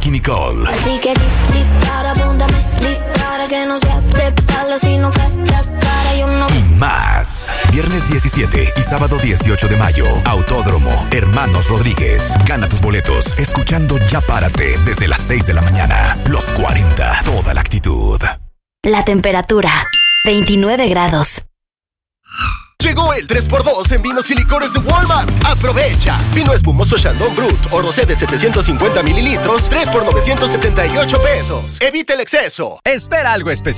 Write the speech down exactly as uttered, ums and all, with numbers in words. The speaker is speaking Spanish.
Nicky Nicole. Así que dispara, apúntame, dispara, que no se hace palo, sino cara a cara, yo no. Y más. Viernes diecisiete y sábado dieciocho de mayo. Autódromo Hermanos Rodríguez. Gana tus boletos escuchando Ya Párate desde las seis de la mañana. Los cuarenta, toda la actitud. La temperatura, veintinueve grados. Llegó el tres por dos en vinos y licores de Walmart. ¡Aprovecha! Vino espumoso Chandon Brut o rosé de setecientos cincuenta mililitros, tres por novecientos setenta y ocho pesos. Evita el exceso. Espera algo especial